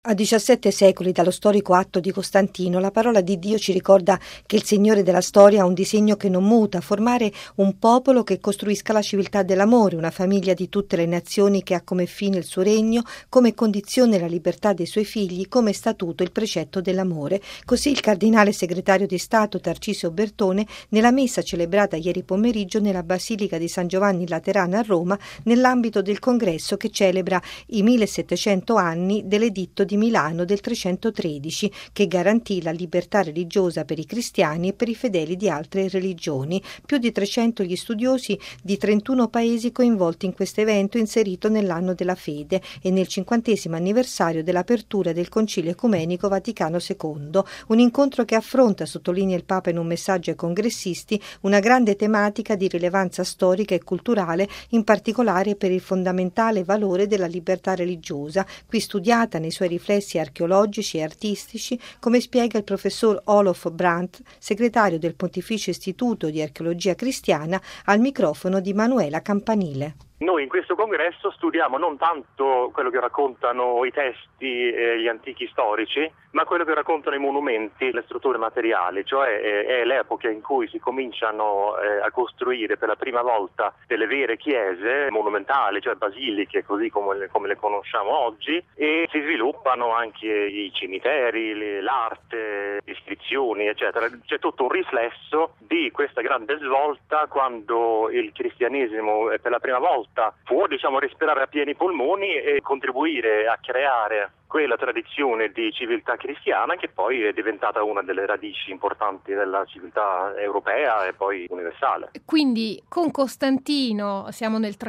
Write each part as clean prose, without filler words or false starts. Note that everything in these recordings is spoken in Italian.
A 17 secoli dallo storico atto di Costantino, la parola di Dio ci ricorda che il Signore della storia ha un disegno che non muta: formare un popolo che costruisca la civiltà dell'amore, una famiglia di tutte le nazioni che ha come fine il suo regno, come condizione la libertà dei suoi figli, come statuto il precetto dell'amore. Così il cardinale segretario di Stato Tarcisio Bertone, nella messa celebrata ieri pomeriggio nella Basilica di San Giovanni Laterano a Roma, nell'ambito del congresso che celebra i 1700 anni dell'editto di Milano del 313, che garantì la libertà religiosa per i cristiani e per i fedeli di altre religioni. Più di 300 gli studiosi di 31 paesi coinvolti in questo evento inserito nell'anno della fede e nel 50° anniversario dell'apertura del Concilio Ecumenico Vaticano II. Un incontro che affronta, sottolinea il Papa in un messaggio ai congressisti, una grande tematica di rilevanza storica e culturale, in particolare per il fondamentale valore della libertà religiosa, qui studiata nei suoi riflessi archeologici e artistici, come spiega il professor Olof Brandt, segretario del Pontificio Istituto di Archeologia Cristiana, al microfono di Manuela Campanile. Noi in questo congresso studiamo non tanto quello che raccontano i testi e gli antichi storici, ma quello che raccontano i monumenti, le strutture materiali, cioè è l'epoca in cui si cominciano a costruire per la prima volta delle vere chiese monumentali, cioè basiliche, così come le conosciamo oggi, e si sviluppano anche i cimiteri, l'arte, le iscrizioni, eccetera. C'è tutto un riflesso di questa grande svolta quando il cristianesimo per la prima volta può, respirare a pieni polmoni e contribuire a creare quella tradizione di civiltà cristiana che poi è diventata una delle radici importanti della civiltà europea e poi universale. Quindi con Costantino, siamo nel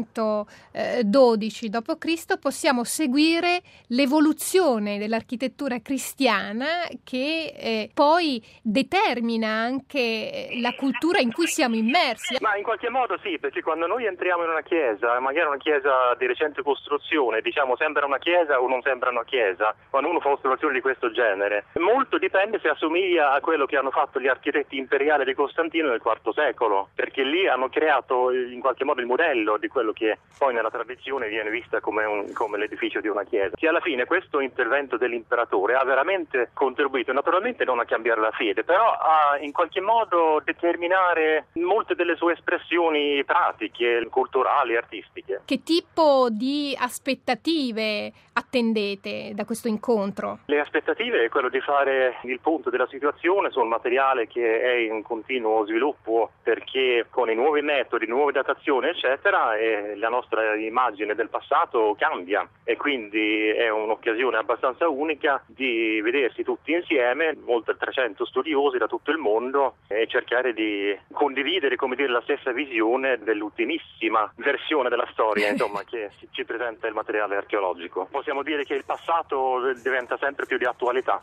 312 d.C., possiamo seguire l'evoluzione dell'architettura cristiana che poi determina anche la cultura in cui siamo immersi. Ma in qualche modo sì, perché quando noi entriamo in una chiesa, magari una chiesa di recente costruzione, sembra una chiesa o non sembra una chiesa, quando uno fa osservazioni di questo genere, molto dipende se assomiglia a quello che hanno fatto gli architetti imperiali di Costantino nel IV secolo, perché lì hanno creato in qualche modo il modello di quello che poi nella tradizione viene vista come l'edificio di una chiesa. Che alla fine questo intervento dell'imperatore ha veramente contribuito, naturalmente non a cambiare la fede, però a in qualche modo determinare molte delle sue espressioni pratiche, culturali, artistiche. Che tipo di aspettative attendete da questo incontro? Le aspettative è quello di fare il punto della situazione sul materiale che è in continuo sviluppo, perché con i nuovi metodi, nuove datazioni eccetera, la nostra immagine del passato cambia e quindi è un'occasione abbastanza unica di vedersi tutti insieme, oltre 300 studiosi da tutto il mondo, e cercare di condividere, la stessa visione dell'ultimissima versione della storia, che ci presenta il materiale archeologico. Possiamo dire che il passato diventa sempre più di attualità.